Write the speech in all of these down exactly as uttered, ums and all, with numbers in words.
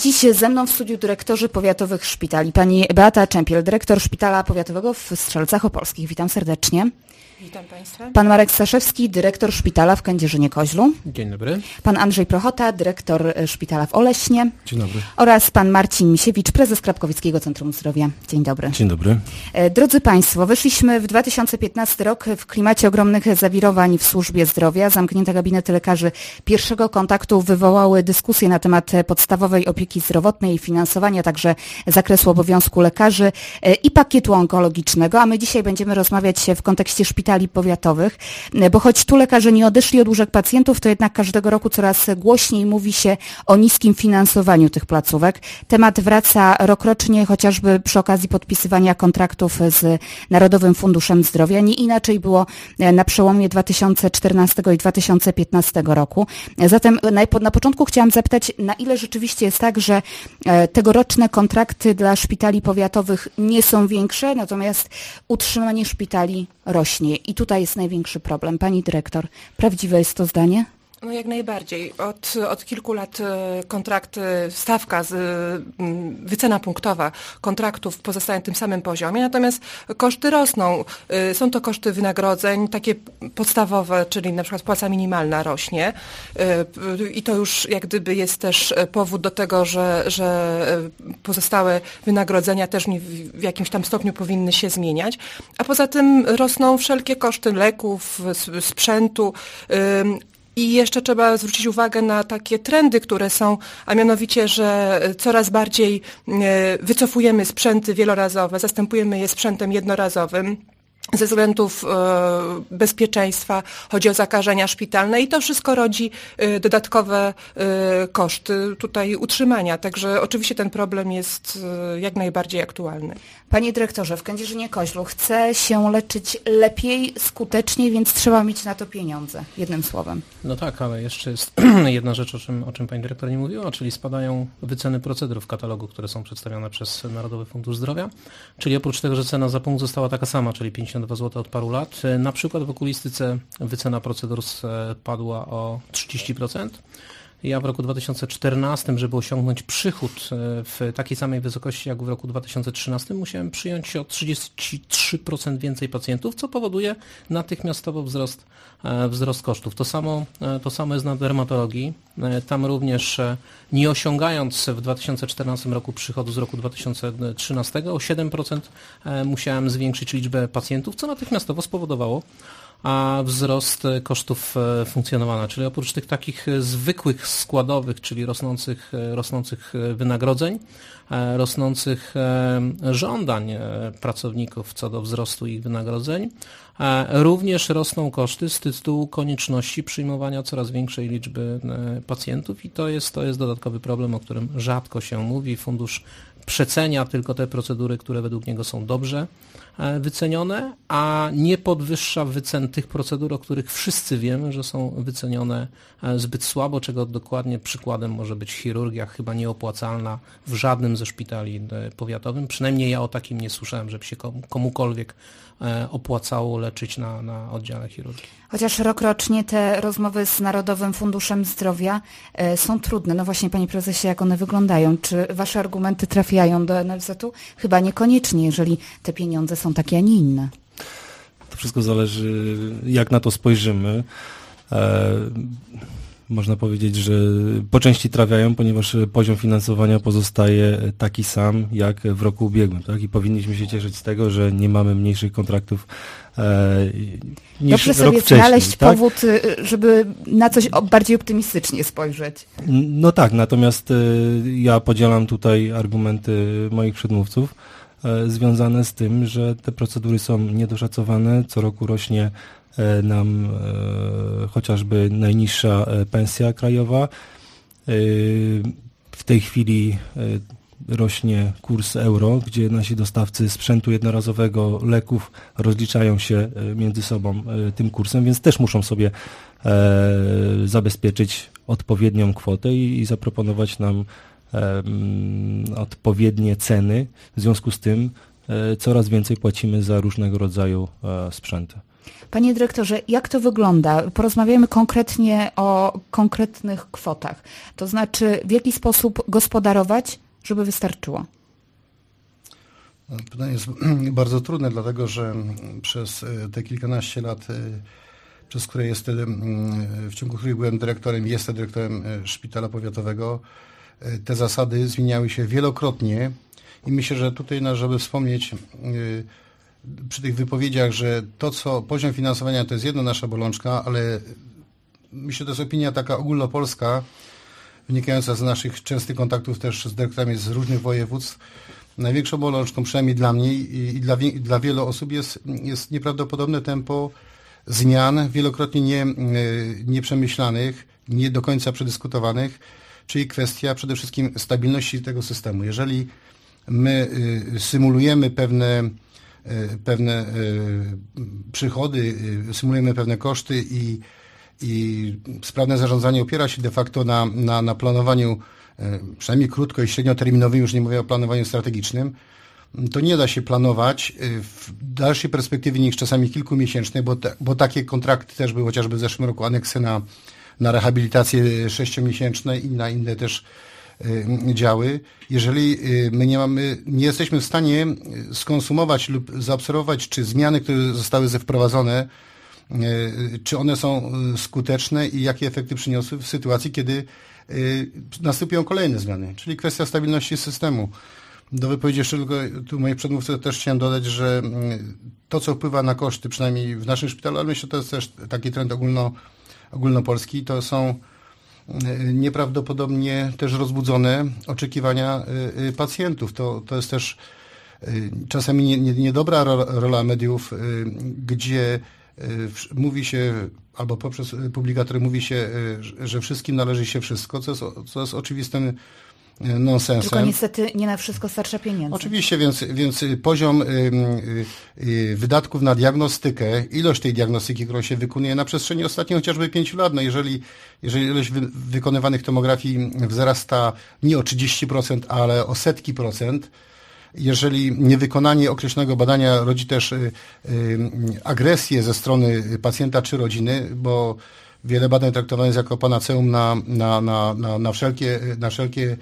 Dziś ze mną w studiu dyrektorzy powiatowych szpitali. Pani Beata Czempiel, dyrektor Szpitala Powiatowego w Strzelcach Opolskich. Witam serdecznie. Witam Państwa. Pan Marek Staszewski, dyrektor szpitala w Kędzierzynie-Koźlu. Dzień dobry. Pan Andrzej Prochota, dyrektor szpitala w Oleśnie. Dzień dobry. Oraz pan Marcin Misiewicz, prezes Krapkowieckiego Centrum Zdrowia. Dzień dobry. Dzień dobry. Drodzy Państwo, weszliśmy w dwa tysiące piętnasty rok w klimacie ogromnych zawirowań w służbie zdrowia. Zamknięte gabinety lekarzy pierwszego kontaktu wywołały dyskusję na temat podstawowej opieki zdrowotnej i finansowania, także zakresu obowiązku lekarzy i pakietu onkologicznego, a my dzisiaj będziemy rozmawiać w kontekście szpitali powiatowych, bo choć tu lekarze nie odeszli od łóżek pacjentów, to jednak każdego roku coraz głośniej mówi się o niskim finansowaniu tych placówek. Temat wraca rokrocznie, chociażby przy okazji podpisywania kontraktów z Narodowym Funduszem Zdrowia. Nie inaczej było na przełomie dwa tysiące czternastego i dwa tysiące piętnastego roku. Zatem na, na początku chciałam zapytać, na ile rzeczywiście jest tak, że tegoroczne kontrakty dla szpitali powiatowych nie są większe, natomiast utrzymanie szpitali rośnie. I tutaj jest największy problem. Pani dyrektor, prawdziwe jest to zdanie? No jak najbardziej. Od, od kilku lat kontrakty, stawka, z, wycena punktowa kontraktów pozostaje na tym samym poziomie, natomiast koszty rosną. Są to koszty wynagrodzeń, takie podstawowe, czyli na przykład płaca minimalna rośnie i to już jak gdyby jest też powód do tego, że, że pozostałe wynagrodzenia też w jakimś tam stopniu powinny się zmieniać, a poza tym rosną wszelkie koszty leków, sprzętu. I jeszcze trzeba zwrócić uwagę na takie trendy, które są, a mianowicie, że coraz bardziej wycofujemy sprzęty wielorazowe, zastępujemy je sprzętem jednorazowym. Ze względów e, bezpieczeństwa, chodzi o zakażenia szpitalne i to wszystko rodzi e, dodatkowe e, koszty tutaj utrzymania. Także oczywiście ten problem jest e, jak najbardziej aktualny. Panie dyrektorze, w Kędzierzynie-Koźlu chce się leczyć lepiej, skuteczniej, więc trzeba mieć na to pieniądze. Jednym słowem. No tak, ale jeszcze jest jedna rzecz, o czym, o czym pani dyrektor nie mówiła, czyli spadają wyceny procedur w katalogu, które są przedstawione przez Narodowy Fundusz Zdrowia. Czyli oprócz tego, że cena za punkt została taka sama, czyli pięćdziesiąt dwa złote od paru lat, na przykład w okulistyce wycena procedur spadła o trzydzieści procent. Ja w roku dwa tysiące czternastym, żeby osiągnąć przychód w takiej samej wysokości jak w roku dwa tysiące trzynastym, musiałem przyjąć o trzydzieści trzy procent więcej pacjentów, co powoduje natychmiastowo wzrost, wzrost kosztów. To samo, to samo jest na dermatologii. Tam również nie osiągając w dwa tysiące czternastym roku przychodu z roku dwa tysiące trzynastego o siedem procent musiałem zwiększyć liczbę pacjentów, co natychmiastowo spowodowało a wzrost kosztów funkcjonowania, czyli oprócz tych takich zwykłych składowych, czyli rosnących, rosnących wynagrodzeń, rosnących żądań pracowników co do wzrostu ich wynagrodzeń, również rosną koszty z tytułu konieczności przyjmowania coraz większej liczby pacjentów i to jest, to jest dodatkowy problem, o którym rzadko się mówi. Fundusz przecenia tylko te procedury, które według niego są dobrze wycenione, a nie podwyższa wycen tych procedur, o których wszyscy wiemy, że są wycenione zbyt słabo, czego dokładnie przykładem może być chirurgia, chyba nieopłacalna w żadnym ze szpitali powiatowym. Przynajmniej ja o takim nie słyszałem, żeby się komukolwiek opłacało leczyć na, na oddziale chirurgii. Chociaż rokrocznie te rozmowy z Narodowym Funduszem Zdrowia e, są trudne. No właśnie, panie prezesie, jak one wyglądają? Czy wasze argumenty trafiają do N F Z-u? Chyba niekoniecznie, jeżeli te pieniądze są takie, a nie inne. To wszystko zależy, jak na to spojrzymy. E, Można powiedzieć, że po części trafiają, ponieważ poziom finansowania pozostaje taki sam jak w roku ubiegłym, tak? I powinniśmy się cieszyć z tego, że nie mamy mniejszych kontraktów e, niż Dobrze rok sobie wcześniej. znaleźć tak? powód, żeby na coś bardziej optymistycznie spojrzeć. No tak, natomiast e, ja podzielam tutaj argumenty moich przedmówców e, związane z tym, że te procedury są niedoszacowane, co roku rośnie nam e, chociażby najniższa pensja krajowa. E, w tej chwili e, rośnie kurs euro, gdzie nasi dostawcy sprzętu jednorazowego, leków rozliczają się między sobą e, tym kursem, więc też muszą sobie e, zabezpieczyć odpowiednią kwotę i, i zaproponować nam e, m, odpowiednie ceny. W związku z tym e, coraz więcej płacimy za różnego rodzaju e, sprzęty. Panie dyrektorze, jak to wygląda? Porozmawiamy konkretnie o konkretnych kwotach. To znaczy, w jaki sposób gospodarować, żeby wystarczyło? Pytanie jest bardzo trudne, dlatego że przez te kilkanaście lat, przez które jestem, w ciągu których byłem dyrektorem, jestem dyrektorem szpitala powiatowego, te zasady zmieniały się wielokrotnie i myślę, że tutaj, żeby wspomnieć przy tych wypowiedziach, że to, co poziom finansowania, to jest jedna nasza bolączka, ale myślę, że to jest opinia taka ogólnopolska, wynikająca z naszych częstych kontaktów też z dyrektorami z różnych województw. Największą bolączką, przynajmniej dla mnie i dla, i dla wielu osób, jest, jest nieprawdopodobne tempo zmian, wielokrotnie nie, nieprzemyślanych, nie do końca przedyskutowanych, czyli kwestia przede wszystkim stabilności tego systemu. Jeżeli my symulujemy pewne, pewne przychody, symulujemy pewne koszty i, i sprawne zarządzanie opiera się de facto na, na, na planowaniu przynajmniej krótko i średnioterminowym, już nie mówię o planowaniu strategicznym, to nie da się planować w dalszej perspektywie niż czasami kilkumiesięcznej, bo, te, bo takie kontrakty też były chociażby w zeszłym roku, aneksy na, na rehabilitację sześciomiesięczne i na inne też y, działy. Jeżeli y, my nie mamy, nie jesteśmy w stanie skonsumować lub zaobserwować, czy zmiany, które zostały wprowadzone, y, czy one są skuteczne i jakie efekty przyniosły w sytuacji, kiedy następują kolejne zmiany, czyli kwestia stabilności systemu. Do wypowiedzi jeszcze tylko tu moich przedmówców też chciałem dodać, że to, co wpływa na koszty, przynajmniej w naszym szpitalu, ale myślę, że to jest też taki trend ogólno, ogólnopolski, to są nieprawdopodobnie też rozbudzone oczekiwania pacjentów. To, to jest też czasami nie, nie, niedobra rola mediów, gdzie mówi się, albo poprzez publikatory mówi się, że wszystkim należy się wszystko, co jest, co jest oczywistym nonsensem. Tylko niestety nie na wszystko starcza pieniędzy. Oczywiście, więc, więc poziom wydatków na diagnostykę, ilość tej diagnostyki, którą się wykonuje na przestrzeni ostatnich chociażby pięciu lat, no jeżeli, jeżeli ilość wy, wykonywanych tomografii wzrasta nie o trzydzieści procent, ale o setki procent, jeżeli niewykonanie określonego badania rodzi też y, y, agresję ze strony pacjenta czy rodziny, bo wiele badań traktowane jest jako panaceum na, na, na, na, na wszelkie, na wszelkie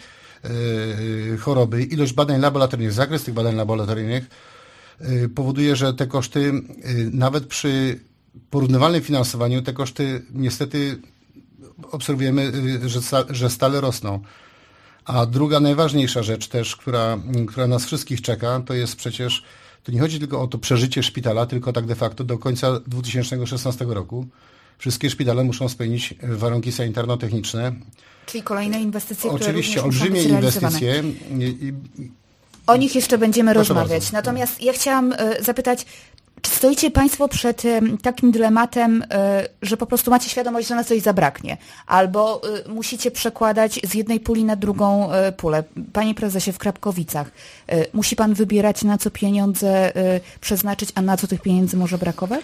y, choroby. Ilość badań laboratoryjnych, zakres tych badań laboratoryjnych y, powoduje, że te koszty, y, nawet przy porównywalnym finansowaniu, te koszty niestety obserwujemy, y, że, że stale rosną. A druga najważniejsza rzecz też, która, która nas wszystkich czeka, to jest przecież, to nie chodzi tylko o to przeżycie szpitala, tylko tak de facto do końca dwa tysiące szesnastego roku wszystkie szpitale muszą spełnić warunki sanitarno-techniczne. Czyli kolejne inwestycje, które Oczywiście również olbrzymie muszą być inwestycje. I, i, o nich jeszcze będziemy Proszę rozmawiać. bardzo. Natomiast ja chciałam y, zapytać, czy stoicie Państwo przed y, takim dylematem, y, że po prostu macie świadomość, że na coś zabraknie, albo y, musicie przekładać z jednej puli na drugą y, pulę? Panie prezesie, w Krapkowicach, y, musi Pan wybierać, na co pieniądze y, przeznaczyć, a na co tych pieniędzy może brakować?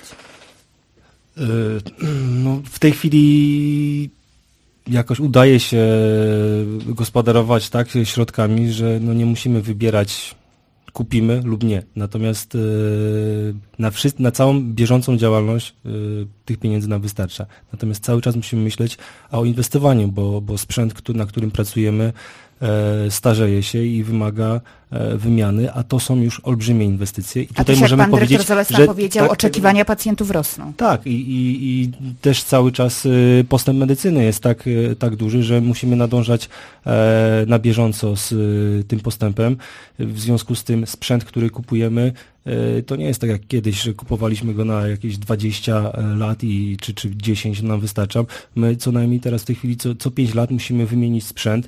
Y, no, w tej chwili jakoś udaje się gospodarować tak środkami, że no nie musimy wybierać, kupimy lub nie. Natomiast y, na, wszy- na całą bieżącą działalność y, tych pieniędzy nam wystarcza. Natomiast cały czas musimy myśleć o inwestowaniu, bo, bo sprzęt, który, na którym pracujemy, e, starzeje się i wymaga e, wymiany, a to są już olbrzymie inwestycje. I A tutaj też, możemy jak pan powiedzieć, dyrektor Zalesna że powiedział, tak, oczekiwania pacjentów rosną. Tak, i, i, i też cały czas y, postęp medycyny jest tak, y, tak duży, że musimy nadążać e, na bieżąco z y, tym postępem. W związku z tym sprzęt, który kupujemy, y, to nie jest tak jak kiedyś, że kupowaliśmy go na jakieś dwadzieścia lat i, czy, czy dziesięć nam wystarcza. My co najmniej teraz w tej chwili co, co pięć lat musimy wymienić sprzęt.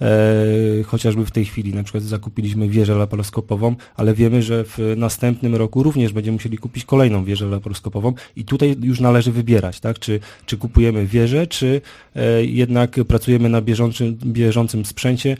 E, chociażby w tej chwili na przykład zakupiliśmy wieżę laparoskopową, ale wiemy, że w następnym roku również będziemy musieli kupić kolejną wieżę laparoskopową i tutaj już należy wybierać, tak? Czy, czy kupujemy wieżę, czy e, jednak pracujemy na bieżącym, bieżącym sprzęcie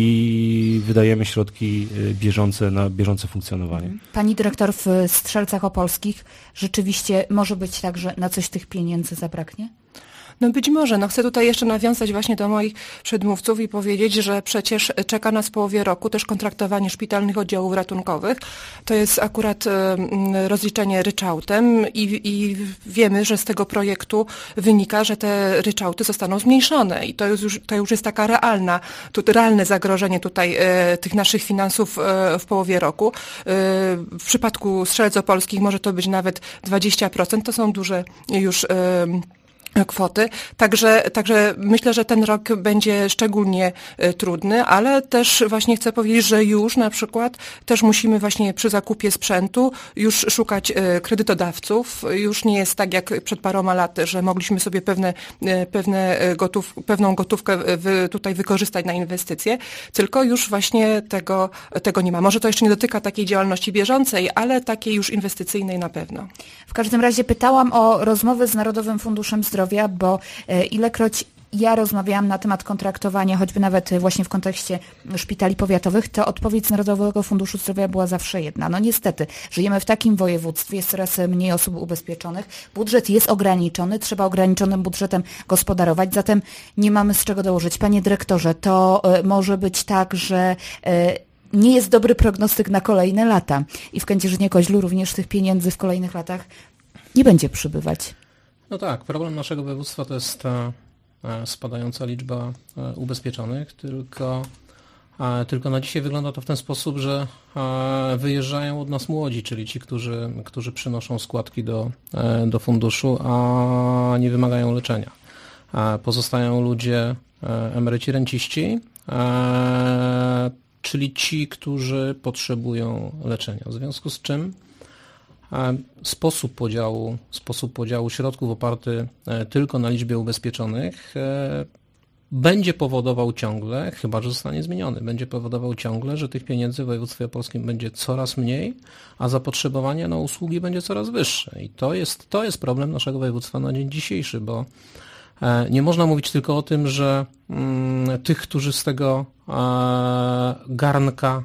i wydajemy środki bieżące na bieżące funkcjonowanie. Pani dyrektor, w Strzelcach Opolskich rzeczywiście może być tak, że na coś tych pieniędzy zabraknie? No być może. No chcę tutaj jeszcze nawiązać właśnie do moich przedmówców i powiedzieć, że przecież czeka nas w połowie roku też kontraktowanie szpitalnych oddziałów ratunkowych. To jest akurat rozliczenie ryczałtem i, i wiemy, że z tego projektu wynika, że te ryczałty zostaną zmniejszone i to już, to już jest taka realna, tu, realne zagrożenie tutaj e, tych naszych finansów e, w połowie roku. E, w przypadku Strzelec Opolskich może to być nawet dwadzieścia procent, to są duże już e, kwoty. Także, także myślę, że ten rok będzie szczególnie e, trudny, ale też właśnie chcę powiedzieć, że już na przykład też musimy właśnie przy zakupie sprzętu już szukać e, kredytodawców. Już nie jest tak jak przed paroma laty, że mogliśmy sobie pewne, e, pewne gotów, pewną gotówkę wy, tutaj wykorzystać na inwestycje, tylko już właśnie tego, tego nie ma. Może to jeszcze nie dotyka takiej działalności bieżącej, ale takiej już inwestycyjnej na pewno. W każdym razie pytałam o rozmowy z Narodowym Funduszem Zdrowia, bo ilekroć ja rozmawiałam na temat kontraktowania, choćby nawet właśnie w kontekście szpitali powiatowych, to odpowiedź z Narodowego Funduszu Zdrowia była zawsze jedna. No niestety, żyjemy w takim województwie, jest coraz mniej osób ubezpieczonych, budżet jest ograniczony, trzeba ograniczonym budżetem gospodarować, zatem nie mamy z czego dołożyć. Panie dyrektorze, to może być tak, że nie jest dobry prognostyk na kolejne lata i w Kędzierzynie-Koźlu również tych pieniędzy w kolejnych latach nie będzie przybywać. No tak, problem naszego województwa to jest ta spadająca liczba ubezpieczonych, tylko, tylko na dzisiaj wygląda to w ten sposób, że wyjeżdżają od nas młodzi, czyli ci, którzy, którzy przynoszą składki do, do funduszu, a nie wymagają leczenia. Pozostają ludzie, emeryci, renciści, czyli ci, którzy potrzebują leczenia. W związku z czym Sposób podziału, sposób podziału środków oparty tylko na liczbie ubezpieczonych będzie powodował ciągle, chyba że zostanie zmieniony, będzie powodował ciągle, że tych pieniędzy w województwie opolskim będzie coraz mniej, a zapotrzebowanie na usługi będzie coraz wyższe. I to jest, to jest problem naszego województwa na dzień dzisiejszy, bo nie można mówić tylko o tym, że mm, tych, którzy z tego e, garnka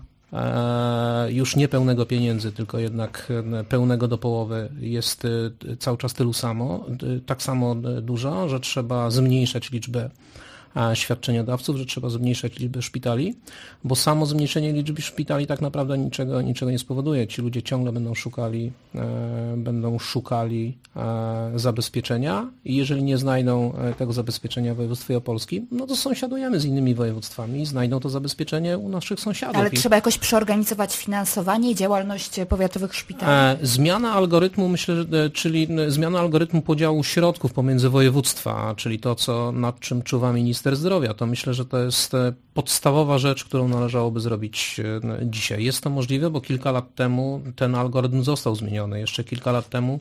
już nie pełnego pieniędzy, tylko jednak pełnego do połowy jest cały czas tylu samo, tak samo dużo, że trzeba zmniejszać liczbę świadczeniodawców, że trzeba zmniejszać liczbę szpitali, bo samo zmniejszenie liczby szpitali tak naprawdę niczego, niczego nie spowoduje. Ci ludzie ciągle będą szukali, e, będą szukali e, zabezpieczenia i jeżeli nie znajdą tego zabezpieczenia w województwie opolskim, no to sąsiadujemy z innymi województwami i znajdą to zabezpieczenie u naszych sąsiadów. Ale I... trzeba jakoś przeorganizować finansowanie i działalność powiatowych szpitali. E, zmiana algorytmu, myślę, że, czyli zmiana algorytmu podziału środków pomiędzy województwa, czyli to, co nad czym czuwa minister zdrowia, to myślę, że to jest podstawowa rzecz, którą należałoby zrobić dzisiaj. Jest to możliwe, bo kilka lat temu ten algorytm został zmieniony. Jeszcze kilka lat temu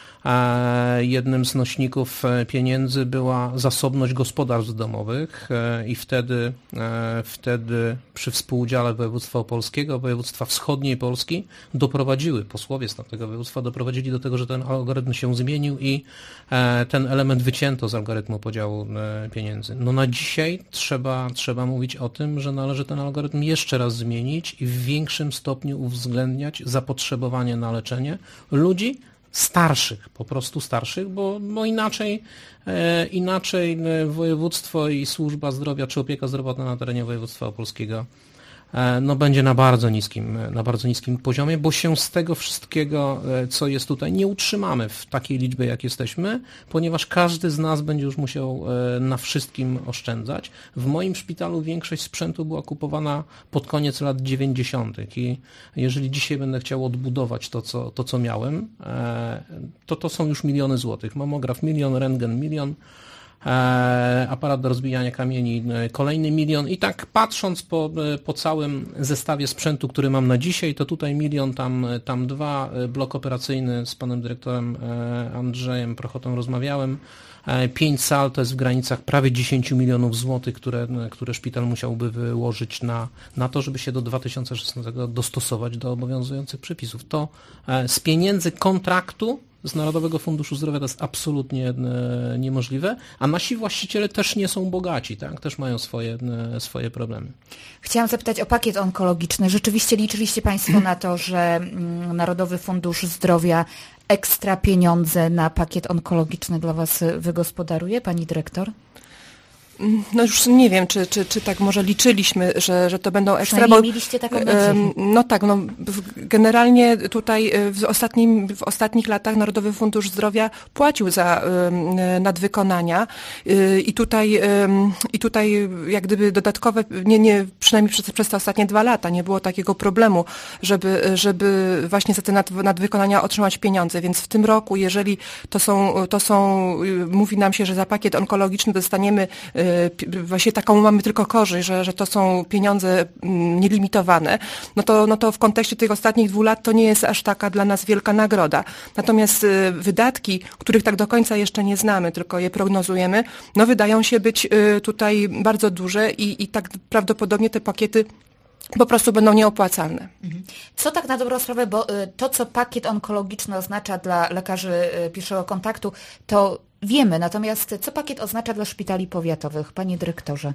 jednym z nośników pieniędzy była zasobność gospodarstw domowych i wtedy, wtedy przy współudziale województwa opolskiego, województwa wschodniej Polski doprowadziły, posłowie z tamtego województwa doprowadzili do tego, że ten algorytm się zmienił i ten element wycięto z algorytmu podziału pieniędzy. No na dzisiaj trzeba, trzeba mówić o tym, że należy ten algorytm jeszcze raz zmienić i w większym stopniu uwzględniać zapotrzebowanie na leczenie ludzi starszych, po prostu starszych, bo, bo inaczej, e, inaczej województwo i służba zdrowia czy opieka zdrowotna na terenie województwa opolskiego e, no będzie na bardzo niskim, na bardzo niskim poziomie, bo się z tego wszystkiego, co jest tutaj, nie utrzymamy w takiej liczbie, jak jesteśmy, ponieważ każdy z nas będzie już musiał e, na wszystkim oszczędzać. W moim szpitalu większość sprzętu była kupowana pod koniec lat dziewięćdziesiątych i jeżeli dzisiaj będę chciał odbudować to, co, to, co miałem, e, to to są już miliony złotych. Mamograf milion, rentgen milion, e, aparat do rozbijania kamieni kolejny milion i tak patrząc po, po całym zestawie sprzętu, który mam na dzisiaj, to tutaj milion, tam, tam dwa, blok operacyjny z panem dyrektorem Andrzejem Prochotą rozmawiałem, pięć sal to jest w granicach prawie dziesięć milionów złotych, które, które szpital musiałby wyłożyć na, na to, żeby się do dwa tysiące szesnastego dostosować do obowiązujących przepisów. To z pieniędzy kontraktu z Narodowego Funduszu Zdrowia to jest absolutnie niemożliwe, a nasi właściciele też nie są bogaci, tak? Też mają swoje, swoje problemy. Chciałam zapytać o pakiet onkologiczny. Rzeczywiście liczyliście Państwo na to, że Narodowy Fundusz Zdrowia ekstra pieniądze na pakiet onkologiczny dla Was wygospodaruje, Pani Dyrektor? No już nie wiem, czy, czy, czy tak może liczyliśmy, że, że to będą ekstra, bo mieliście taką nadzieję. No tak, no generalnie tutaj w, ostatnim, w ostatnich latach Narodowy Fundusz Zdrowia płacił za nadwykonania i tutaj, i tutaj jak gdyby dodatkowe, nie, nie, przynajmniej przez, przez te ostatnie dwa lata nie było takiego problemu, żeby, żeby właśnie za te nadwykonania otrzymać pieniądze, więc w tym roku, jeżeli to są, to są, mówi nam się, że za pakiet onkologiczny dostaniemy właśnie taką mamy tylko korzyść, że, że to są pieniądze nielimitowane, no to, no to w kontekście tych ostatnich dwóch lat to nie jest aż taka dla nas wielka nagroda. Natomiast wydatki, których tak do końca jeszcze nie znamy, tylko je prognozujemy, no wydają się być tutaj bardzo duże i, i tak prawdopodobnie te pakiety po prostu będą nieopłacalne. Co tak na dobrą sprawę, bo to, co pakiet onkologiczny oznacza dla lekarzy pierwszego kontaktu, to wiemy, natomiast co pakiet oznacza dla szpitali powiatowych, Panie Dyrektorze?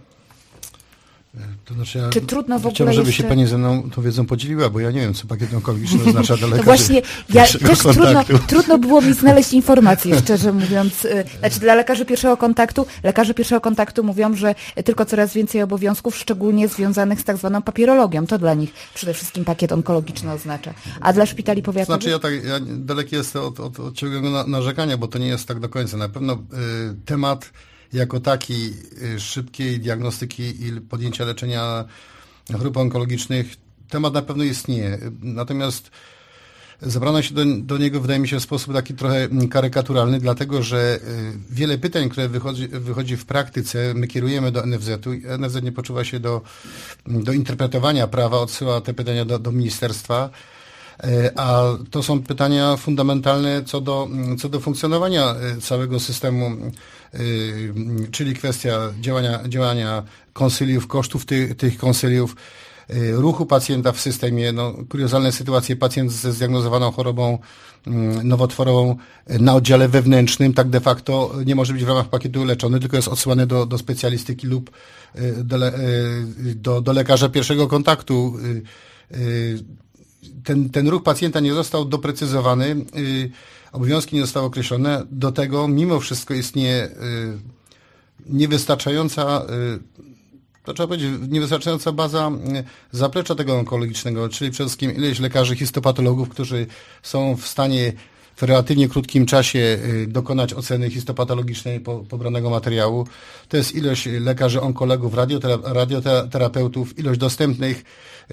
To znaczy ja Czy trudno w ogóle chciałbym, żeby jeszcze... się Pani ze mną tą wiedzą podzieliła, bo ja nie wiem, co pakiet onkologiczny oznacza dla lekarzy. To właśnie, ja też trudno, trudno było mi znaleźć informacje, szczerze mówiąc. Znaczy dla lekarzy pierwszego kontaktu, lekarze pierwszego kontaktu mówią, że tylko coraz więcej obowiązków, szczególnie związanych z tak zwaną papierologią. To dla nich przede wszystkim pakiet onkologiczny oznacza. A dla szpitali powiatowych? Znaczy ja tak, ja daleki jestem od, od, od ciągłego narzekania, bo to nie jest tak do końca. Na pewno y, temat jako taki szybkiej diagnostyki i podjęcia leczenia chorób onkologicznych, temat na pewno istnieje. Natomiast zabrano się do, do niego, wydaje mi się, w sposób taki trochę karykaturalny, dlatego że wiele pytań, które wychodzi, wychodzi w praktyce, my kierujemy do N F Z-u i N F Z nie poczuwa się do, do interpretowania prawa, odsyła te pytania do, do ministerstwa. A to są pytania fundamentalne co do, co do funkcjonowania całego systemu, czyli kwestia działania, działania konsyliów, kosztów tych, tych konsyliów, ruchu pacjenta w systemie. No, kuriozalne sytuacje, pacjent ze zdiagnozowaną chorobą nowotworową na oddziale wewnętrznym tak de facto nie może być w ramach pakietu leczony, tylko jest odsyłany do, do specjalistyki lub do, do, do lekarza pierwszego kontaktu. Ten, ten ruch pacjenta nie został doprecyzowany, yy, obowiązki nie zostały określone. Do tego mimo wszystko istnieje yy, niewystarczająca, yy, to trzeba powiedzieć, niewystarczająca baza yy, zaplecza tego onkologicznego, czyli przede wszystkim ileś lekarzy histopatologów, którzy są w stanie w relatywnie krótkim czasie yy, dokonać oceny histopatologicznej po, pobranego materiału. To jest ilość lekarzy onkologów, radiotera- radioterapeutów, ilość dostępnych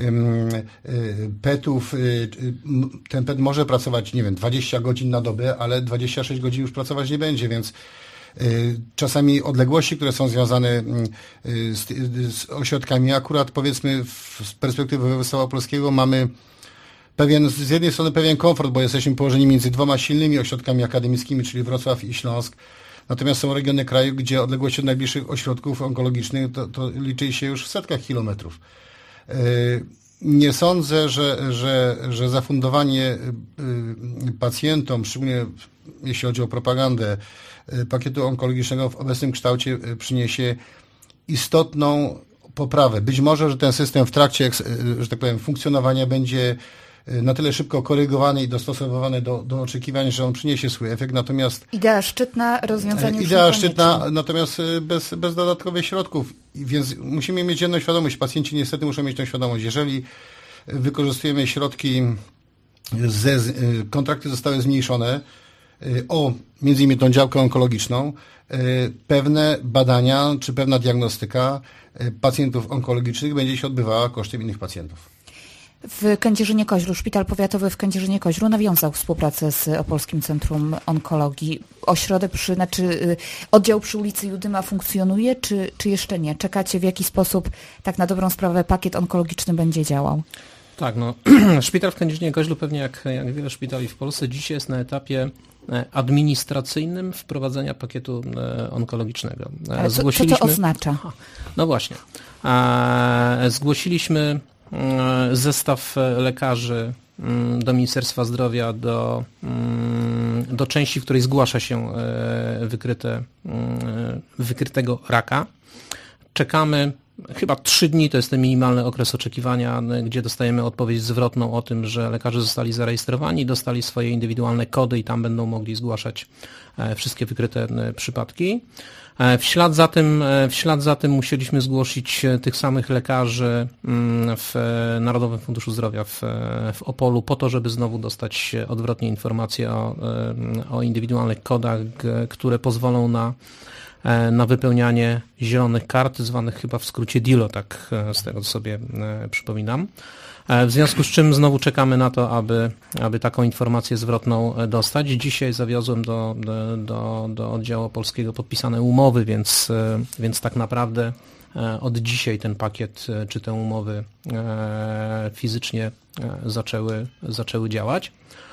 petów. Ten pet może pracować, nie wiem, dwadzieścia godzin na dobę, ale dwadzieścia sześć godzin już pracować nie będzie, więc czasami odległości, które są związane z, z ośrodkami, akurat powiedzmy z perspektywy województwa opolskiego mamy pewien, z jednej strony pewien komfort, bo jesteśmy położeni między dwoma silnymi ośrodkami akademickimi, czyli Wrocław i Śląsk. Natomiast są regiony kraju, gdzie odległość od najbliższych ośrodków onkologicznych to, to liczy się już w setkach kilometrów. Nie sądzę, że, że, że zafundowanie pacjentom, szczególnie jeśli chodzi o propagandę, pakietu onkologicznego w obecnym kształcie przyniesie istotną poprawę. Być może, że ten system w trakcie, że tak powiem, funkcjonowania będzie na tyle szybko korygowany i dostosowywany do, do oczekiwań, że on przyniesie swój efekt, natomiast... Idea szczytna, rozwiązanie Idea szczytna, natomiast bez, bez dodatkowych środków. Więc musimy mieć jedną świadomość, pacjenci niestety muszą mieć tę świadomość. Jeżeli wykorzystujemy środki, ze, kontrakty zostały zmniejszone o między innymi tą działkę onkologiczną, pewne badania czy pewna diagnostyka pacjentów onkologicznych będzie się odbywała kosztem innych pacjentów. W Kędzierzynie-Koźlu, szpital powiatowy w Kędzierzynie-Koźlu nawiązał współpracę z Opolskim Centrum Onkologii. Ośrodek przy, znaczy oddział przy ulicy Judyma funkcjonuje, czy, czy jeszcze nie? Czekacie, w jaki sposób tak na dobrą sprawę pakiet onkologiczny będzie działał? Tak, no szpital w Kędzierzynie-Koźlu pewnie jak, jak wiele szpitali w Polsce dzisiaj jest na etapie administracyjnym wprowadzenia pakietu onkologicznego. Ale co, co to oznacza? Aha, no właśnie. Zgłosiliśmy zestaw lekarzy do Ministerstwa Zdrowia, do do części, w której zgłasza się wykryte, wykrytego raka. Czekamy chyba trzy dni, to jest ten minimalny okres oczekiwania, gdzie dostajemy odpowiedź zwrotną o tym, że lekarze zostali zarejestrowani, dostali swoje indywidualne kody i tam będą mogli zgłaszać wszystkie wykryte przypadki. W ślad za tym, w ślad za tym musieliśmy zgłosić tych samych lekarzy w Narodowym Funduszu Zdrowia w, w Opolu po to, żeby znowu dostać odwrotnie informacje o, o indywidualnych kodach, które pozwolą na na wypełnianie zielonych kart, zwanych chyba w skrócie D I L O, tak z tego co sobie przypominam. W związku z czym znowu czekamy na to, aby, aby taką informację zwrotną dostać. Dzisiaj zawiozłem do, do, do oddziału polskiego podpisane umowy, więc, więc tak naprawdę od dzisiaj ten pakiet czy te umowy fizycznie zaczęły, zaczęły działać.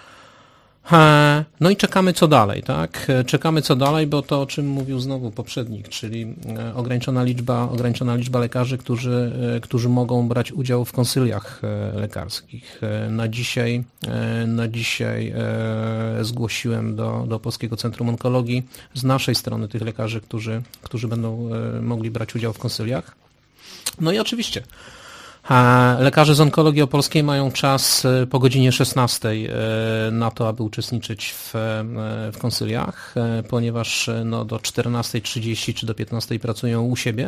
No i czekamy co dalej, tak? Czekamy co dalej, bo to, o czym mówił znowu poprzednik, czyli ograniczona liczba, ograniczona liczba lekarzy, którzy, którzy mogą brać udział w konsyliach lekarskich. Na dzisiaj, na dzisiaj zgłosiłem do, do Polskiego Centrum Onkologii z naszej strony tych lekarzy, którzy, którzy będą mogli brać udział w konsyliach. No i oczywiście lekarze z onkologii opolskiej mają czas po godzinie szesnastej na to, aby uczestniczyć w, w konsyliach, ponieważ no, do czternastej trzydzieści czy do piętnastej pracują u siebie.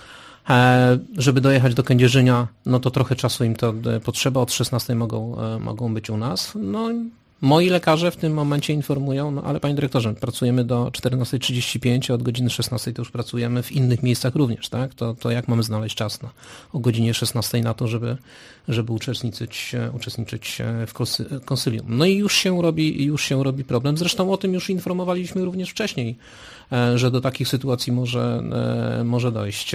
Żeby dojechać do Kędzierzyna, no to trochę czasu im to potrzeba, od szesnastej mogą, mogą być u nas. No, moi lekarze w tym momencie informują, no ale panie dyrektorze, pracujemy do czternastej trzydzieści pięć, a od godziny szesnastej to już pracujemy w innych miejscach również, tak? To, to jak mamy znaleźć czas na, o godzinie szesnastej na to, żeby, żeby uczestniczyć, uczestniczyć w konsylium. No i już się robi, już się robi problem. Zresztą o tym już informowaliśmy również wcześniej, że do takich sytuacji może, może dojść.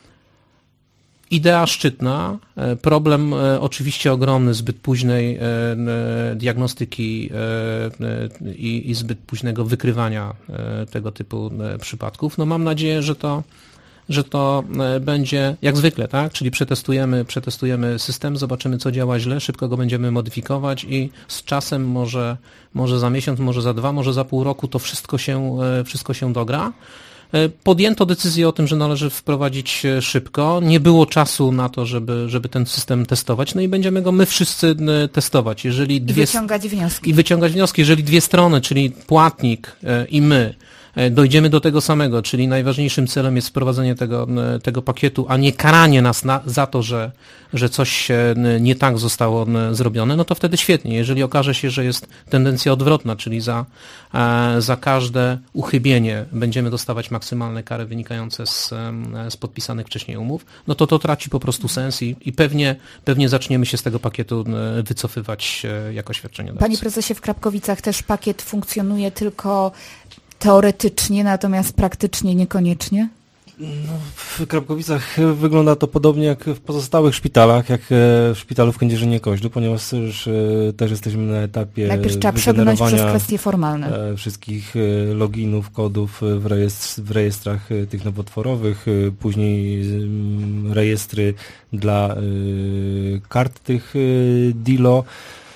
Idea szczytna, problem oczywiście ogromny zbyt późnej diagnostyki i, i zbyt późnego wykrywania tego typu przypadków. No mam nadzieję, że to, że to będzie jak zwykle, tak? Czyli przetestujemy, przetestujemy system, zobaczymy co działa źle, szybko go będziemy modyfikować i z czasem może, może za miesiąc, może za dwa, może za pół roku to wszystko się, wszystko się dogra. Podjęto decyzję o tym, że należy wprowadzić szybko. Nie było czasu na to, żeby, żeby ten system testować. No i będziemy go my wszyscy testować. Jeżeli dwie, I wyciągać wnioski. I wyciągać wnioski. Jeżeli dwie strony, czyli płatnik i my, dojdziemy do tego samego, czyli najważniejszym celem jest wprowadzenie tego, tego pakietu, a nie karanie nas na, za to, że, że coś nie tak zostało zrobione, no to wtedy świetnie. Jeżeli okaże się, że jest tendencja odwrotna, czyli za, za każde uchybienie będziemy dostawać maksymalne kary wynikające z, z podpisanych wcześniej umów, no to to traci po prostu sens i, i pewnie, pewnie zaczniemy się z tego pakietu wycofywać jako świadczeniodawcy. Panie prezesie, w Krapkowicach też pakiet funkcjonuje tylko teoretycznie, natomiast praktycznie niekoniecznie? No, w Krapkowicach wygląda to podobnie jak w pozostałych szpitalach, jak w szpitalu w Kędzierzynie-Koźlu, ponieważ już też jesteśmy na etapie Najpierw trzeba przebrnąć przez kwestie formalne. Wszystkich loginów, kodów w, rejestr, w rejestrach tych nowotworowych, później rejestry dla kart tych D I L O.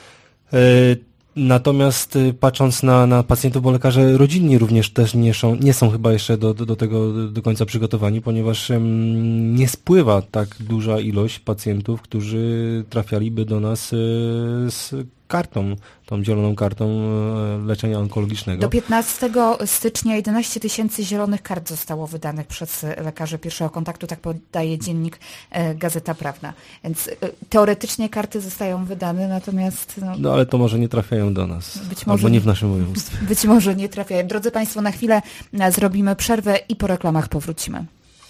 Natomiast patrząc na, na pacjentów, bo lekarze rodzinni również też nie są, nie są chyba jeszcze do, do, do tego do końca przygotowani, ponieważ um, nie spływa tak duża ilość pacjentów, którzy trafialiby do nas y, z kartą, tą zieloną kartą y, leczenia onkologicznego. Do piętnastego stycznia jedenaście tysięcy zielonych kart zostało wydanych przez lekarzy pierwszego kontaktu, tak podaje dziennik e, Gazeta Prawna. Więc e, teoretycznie karty zostają wydane, natomiast... No, no ale to może nie trafiają do nas, być może, albo nie w naszym województwie. Być może nie trafiają. Drodzy Państwo, na chwilę zrobimy przerwę i po reklamach powrócimy.